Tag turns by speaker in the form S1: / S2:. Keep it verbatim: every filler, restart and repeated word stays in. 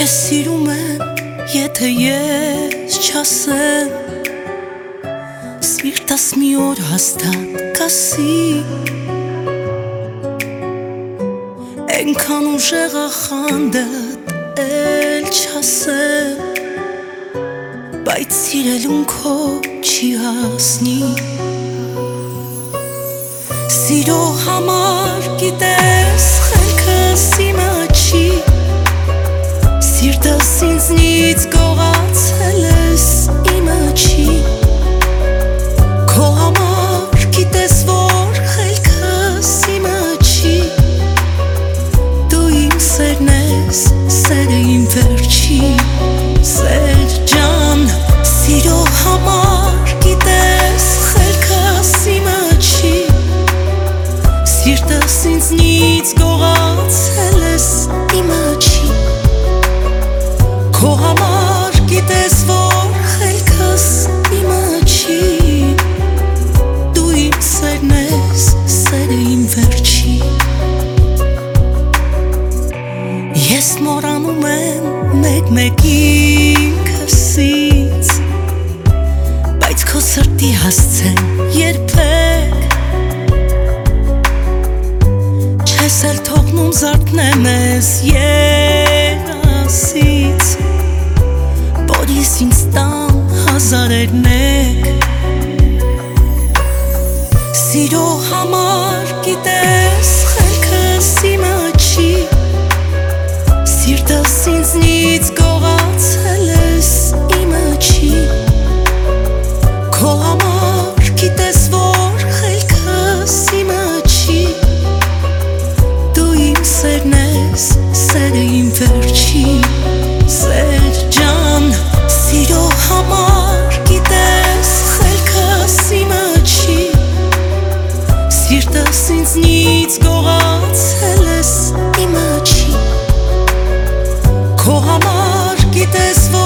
S1: Քեզ սիրում եմ, եթե ես չասեմ, սիրտս մի օր հաստատ կասի, Էնքան ուժեղ ա խանդդ էլ չասեմ, բայց սիրելուն քո չի հասնի։ Սիրո համար գիտես խելքս իմը չի, Սիրտս ինձնից գողացել ես իմը չի, Քո համար գիտես որ խելքս իմը չի, Դու իմ սերն ես, սերը իմ վերջի, Սեր ջան, սիրո համար գիտես խելքս իմը չի, Սիրտս ինձնից գողացել ես իմը չի, Քո համար գիտես որ խելքս իմը չի, Դու իմ սերն ես, սերը իմ վերջի, Ես մոռանում եմ մեկ-մեկ ինքս ինձ, Բայց քո սրտի հասցեն երբեք Չես էլ թողնում զարթնեմ ես երասից, Որիս ինձ տան հազարեր մեկ, Սիրո համար գիտես խելքս իմը չի, Սիրտս ինձնից գողացել ես իմը չի, Քո համար գիտես որ խելքս իմը չի, Դու իմ սերն ես, սերը իմ վերջի, Սեր ջան, սիրո համար գիտես խելքս իմը չի, Սիրտս ինձնից գողացել ես իմը չի, Քո համար գիտես որ